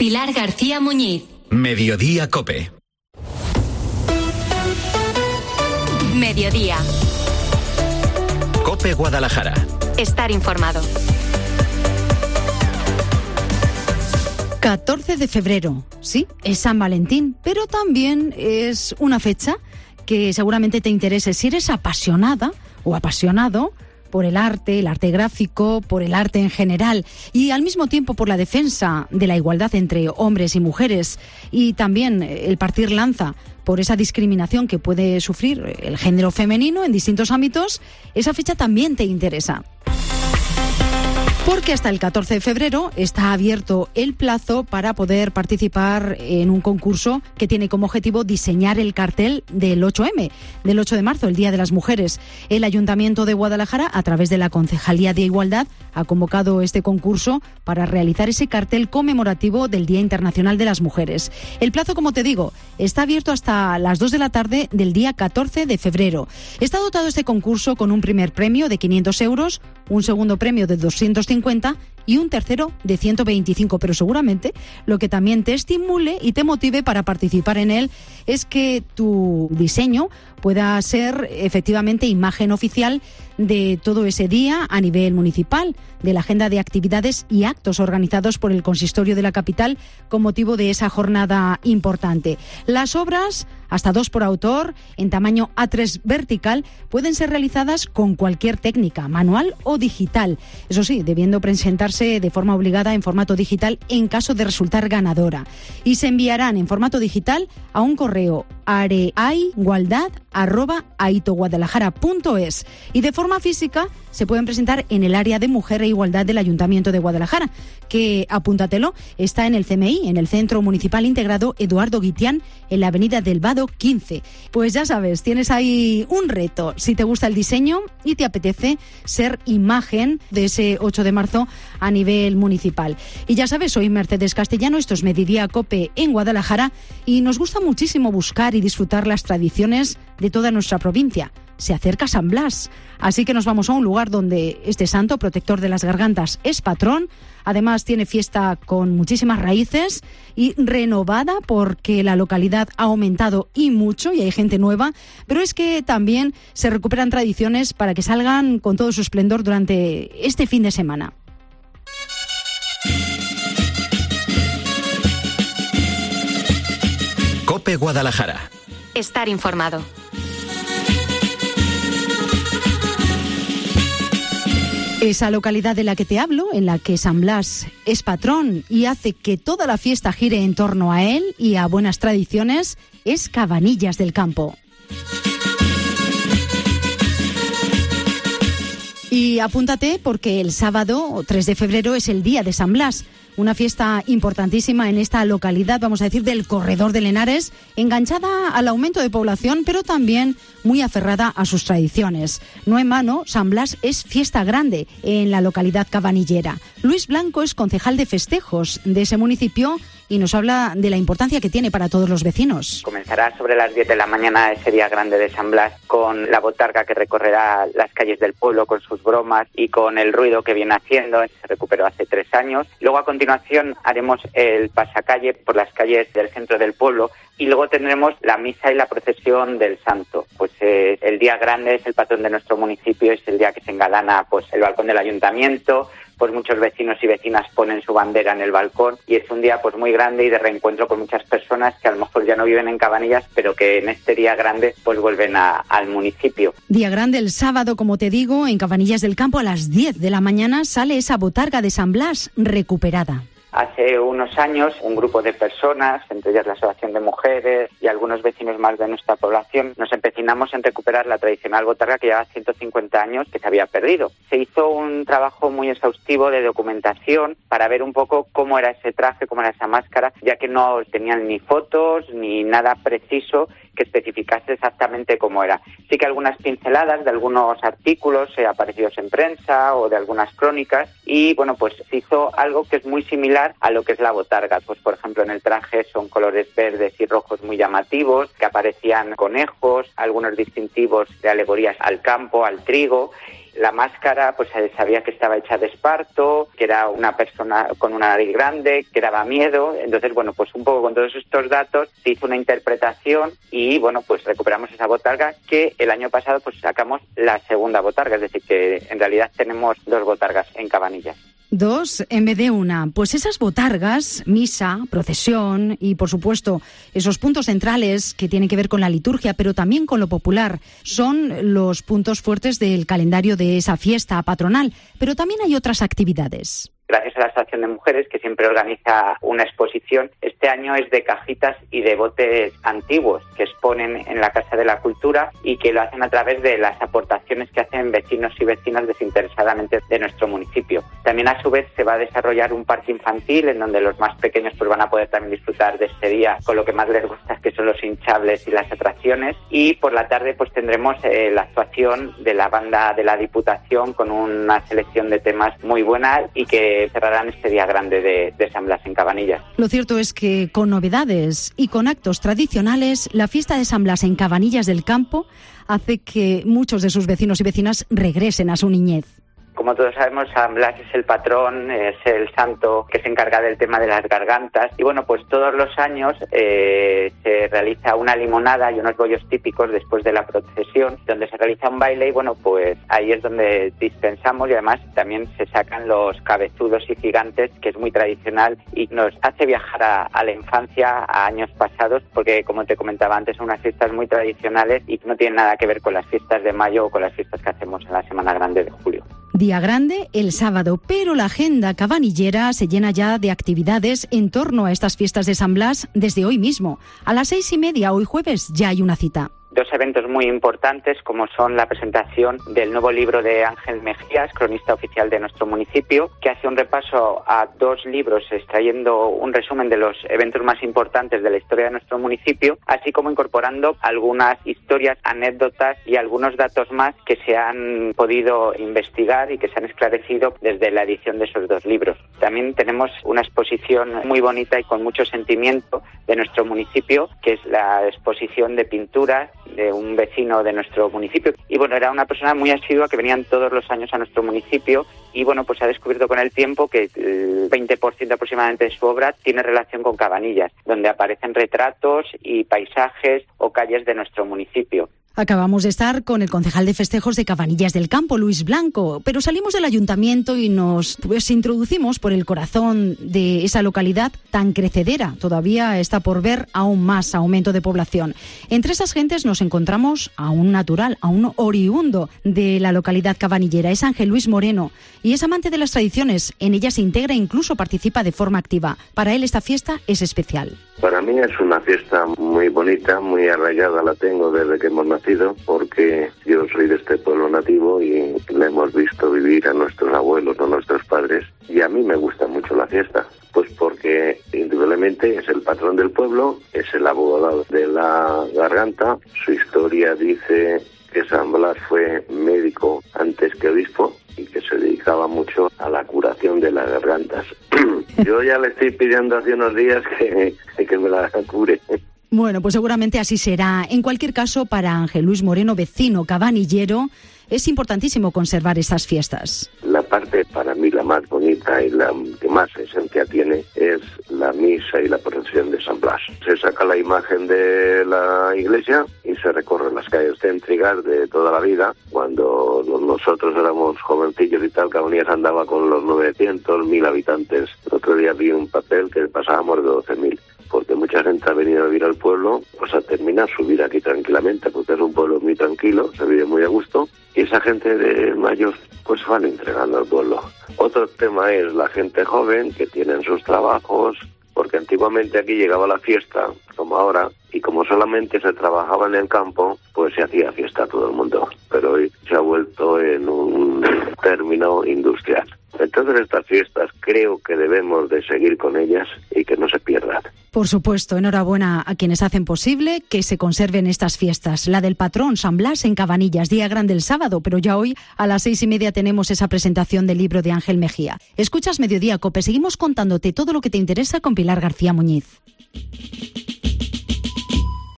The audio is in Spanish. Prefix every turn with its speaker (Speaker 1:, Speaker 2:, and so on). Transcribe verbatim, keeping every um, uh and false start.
Speaker 1: Pilar García Muñiz.
Speaker 2: Mediodía COPE.
Speaker 1: Mediodía.
Speaker 2: COPE Guadalajara.
Speaker 1: Estar informado.
Speaker 3: catorce de febrero, sí, es San Valentín, pero también es una fecha que seguramente te interese si eres apasionada o apasionado por el arte, el arte gráfico, por el arte en general y al mismo tiempo por la defensa de la igualdad entre hombres y mujeres y también el partir lanza por esa discriminación que puede sufrir el género femenino en distintos ámbitos. Esa fecha también te interesa. Porque hasta el catorce de febrero está abierto el plazo para poder participar en un concurso que tiene como objetivo diseñar el cartel del ocho eme, del ocho de marzo, el Día de las Mujeres. El Ayuntamiento de Guadalajara, a través de la Concejalía de Igualdad, ha convocado este concurso para realizar ese cartel conmemorativo del Día Internacional de las Mujeres. El plazo, como te digo, está abierto hasta las dos de la tarde del día catorce de febrero. Está dotado este concurso con un primer premio de quinientos euros, un segundo premio de doscientos cincuenta y un tercero de ciento veinticinco, pero seguramente lo que también te estimule y te motive para participar en él es que tu diseño pueda ser efectivamente imagen oficial de todo ese día a nivel municipal, de la agenda de actividades y actos organizados por el Consistorio de la capital con motivo de esa jornada importante. Las obras, hasta dos por autor, en tamaño A tres vertical, pueden ser realizadas con cualquier técnica, manual o digital. Eso sí, debiendo presentarse de forma obligada en formato digital en caso de resultar ganadora. Y se enviarán en formato digital a un correo areaigualdad arroba aitoguadalajara punto es y de forma física se pueden presentar en el área de Mujer e Igualdad del Ayuntamiento de Guadalajara, que, apúntatelo, está en el ce eme i, en el Centro Municipal Integrado Eduardo Guitián, en la Avenida del Vado quince. Pues ya sabes, tienes ahí un reto. Si te gusta el diseño y te apetece ser imagen de ese ocho de marzo a nivel municipal. Y ya sabes, soy Mercedes Castellano, esto es Mediodía COPE en Guadalajara y nos gusta muchísimo buscar y disfrutar las tradiciones de toda nuestra provincia. Se acerca San Blas, así que nos vamos a un lugar donde este santo, protector de las gargantas, es patrón. Además tiene fiesta con muchísimas raíces y renovada porque la localidad ha aumentado y mucho y hay gente nueva, pero es que también se recuperan tradiciones para que salgan con todo su esplendor durante este fin de semana.
Speaker 2: COPE Guadalajara.
Speaker 1: Estar informado.
Speaker 3: Esa localidad de la que te hablo, en la que San Blas es patrón y hace que toda la fiesta gire en torno a él y a buenas tradiciones, es Cabanillas del Campo. Y apúntate porque el sábado tres de febrero es el Día de San Blas, una fiesta importantísima en esta localidad, vamos a decir, del Corredor de Henares, enganchada al aumento de población, pero también muy aferrada a sus tradiciones. No en vano, San Blas es fiesta grande en la localidad cabanillera. Luis Blanco es concejal de festejos de ese municipio y nos habla de la importancia que tiene para todos los vecinos.
Speaker 4: Comenzará sobre las diez de la mañana ese día grande de San Blas con la botarga que recorrerá las calles del pueblo con sus bromas y con el ruido que viene haciendo. Se recuperó hace tres años. Luego a continuación haremos el pasacalle por las calles del centro del pueblo y luego tendremos la misa y la procesión del santo. Pues eh, el día grande es el patrón de nuestro municipio, es el día que se engalana pues el balcón del ayuntamiento. Pues muchos vecinos y vecinas ponen su bandera en el balcón y es un día pues muy grande y de reencuentro con muchas personas que a lo mejor ya no viven en Cabanillas, pero que en este día grande pues vuelven a, al municipio.
Speaker 3: Día grande el sábado, como te digo, en Cabanillas del Campo a las diez de la mañana sale esa botarga de San Blas recuperada.
Speaker 4: Hace unos años, un grupo de personas, entre ellas la Asociación de Mujeres y algunos vecinos más de nuestra población, nos empecinamos en recuperar la tradicional botarga que lleva ciento cincuenta años que se había perdido. Se hizo un trabajo muy exhaustivo de documentación para ver un poco cómo era ese traje, cómo era esa máscara, ya que no tenían ni fotos ni nada preciso que especificase exactamente cómo era. Sí que algunas pinceladas de algunos artículos eh, aparecidos en prensa o de algunas crónicas y, bueno, pues se hizo algo que es muy similar a lo que es la botarga. Pues, por ejemplo, en el traje son colores verdes y rojos muy llamativos, que aparecían conejos, algunos distintivos de alegorías al campo, al trigo. La máscara, pues se sabía que estaba hecha de esparto, que era una persona con una nariz grande, que daba miedo. Entonces, bueno, pues un poco con todos estos datos se hizo una interpretación y, bueno, pues recuperamos esa botarga que el año pasado pues sacamos la segunda botarga, es decir, que en realidad tenemos dos botargas en Cabanillas.
Speaker 3: Dos en vez de una. Pues esas botargas, misa, procesión y, por supuesto, esos puntos centrales que tienen que ver con la liturgia, pero también con lo popular, son los puntos fuertes del calendario de esa fiesta patronal. Pero también hay otras actividades.
Speaker 4: Gracias a la Asociación de Mujeres, que siempre organiza una exposición, este año es de cajitas y de botes antiguos que exponen en la Casa de la Cultura y que lo hacen a través de las aportaciones que hacen vecinos y vecinas desinteresadamente de nuestro municipio. También, a su vez, se va a desarrollar un parque infantil en donde los más pequeños pues van a poder también disfrutar de este día con lo que más les gusta, que son los hinchables y las atracciones. Y por la tarde pues tendremos eh, la actuación de la banda de la Diputación con una selección de temas muy buena y que cerrarán este día grande de, de San Blas en Cabanillas.
Speaker 3: Lo cierto es que con novedades y con actos tradicionales, la fiesta de San Blas en Cabanillas del Campo hace que muchos de sus vecinos y vecinas regresen a su niñez.
Speaker 4: Como todos sabemos, San Blas es el patrón, es el santo que se encarga del tema de las gargantas. Y bueno, pues todos los años eh, se realiza una limonada y unos bollos típicos después de la procesión, donde se realiza un baile y bueno, pues ahí es donde dispensamos y además también se sacan los cabezudos y gigantes, que es muy tradicional y nos hace viajar a, a la infancia, a años pasados, porque como te comentaba antes, son unas fiestas muy tradicionales y no tienen nada que ver con las fiestas de mayo o con las fiestas que hacemos en la Semana Grande de julio.
Speaker 3: Día grande el sábado, pero la agenda cabanillera se llena ya de actividades en torno a estas fiestas de San Blas desde hoy mismo. A las seis y media, hoy jueves, ya hay una cita.
Speaker 4: Dos eventos muy importantes, como son la presentación del nuevo libro de Ángel Mejías, cronista oficial de nuestro municipio, que hace un repaso a dos libros extrayendo un resumen de los eventos más importantes de la historia de nuestro municipio, así como incorporando algunas historias, anécdotas y algunos datos más que se han podido investigar y que se han esclarecido desde la edición de esos dos libros. También tenemos una exposición muy bonita y con mucho sentimiento de nuestro municipio, que es la exposición de pinturas de un vecino de nuestro municipio. Y bueno, era una persona muy asidua que venían todos los años a nuestro municipio y bueno, pues se ha descubierto con el tiempo que el veinte por ciento aproximadamente de su obra tiene relación con Cabanillas, donde aparecen retratos y paisajes o calles de nuestro municipio.
Speaker 3: Acabamos de estar con el concejal de festejos de Cabanillas del Campo, Luis Blanco, pero salimos del ayuntamiento y nos pues, introducimos por el corazón de esa localidad tan crecedera. Todavía está por ver aún más aumento de población. Entre esas gentes nos encontramos a un natural, a un oriundo de la localidad cabanillera. Es Ángel Luis Moreno y es amante de las tradiciones. En ella se integra e incluso participa de forma activa. Para él esta fiesta es especial.
Speaker 5: Para mí es una fiesta muy bonita, muy arraigada, la tengo desde que hemos nacido, porque yo soy de este pueblo nativo y la hemos visto vivir a nuestros abuelos, a nuestros padres, y a mí me gusta mucho la fiesta, pues porque indudablemente es el patrón del pueblo, es el abogado de la garganta. Su historia dice que San Blas fue médico antes que obispo y que se dedicaba mucho a la curación de las gargantas. Yo ya le estoy pidiendo hace unos días que, que me la cure.
Speaker 3: Bueno, pues seguramente así será. En cualquier caso, para Ángel Luis Moreno, vecino cabanillero, es importantísimo conservar estas fiestas.
Speaker 5: La parte para mí la más bonita y la que más esencia tiene es la misa y la procesión de San Blas. Se saca la imagen de la iglesia y se recorren las calles céntricas de toda la vida. Cuando nosotros éramos jovencillos y tal, Cabanillas andaba con los novecientos, mil habitantes. El otro día vi un papel que pasábamos de doce mil. Porque mucha gente ha venido a vivir al pueblo, pues a terminar su vida aquí tranquilamente, porque es un pueblo muy tranquilo, se vive muy a gusto, y esa gente de mayor pues van entregando al pueblo. Otro tema es la gente joven que tienen sus trabajos, porque antiguamente aquí llegaba la fiesta, como ahora, y como solamente se trabajaba en el campo, pues se hacía fiesta a todo el mundo, pero hoy se ha vuelto en un término industrial. Entonces estas fiestas creo que debemos de seguir con ellas y que no se pierdan.
Speaker 3: Por supuesto, enhorabuena a quienes hacen posible que se conserven estas fiestas. La del patrón San Blas en Cabanillas, día grande el sábado, pero ya hoy a las seis y media tenemos esa presentación del libro de Ángel Mejía. Escuchas Mediodía Cope, seguimos contándote todo lo que te interesa con Pilar García Muñiz.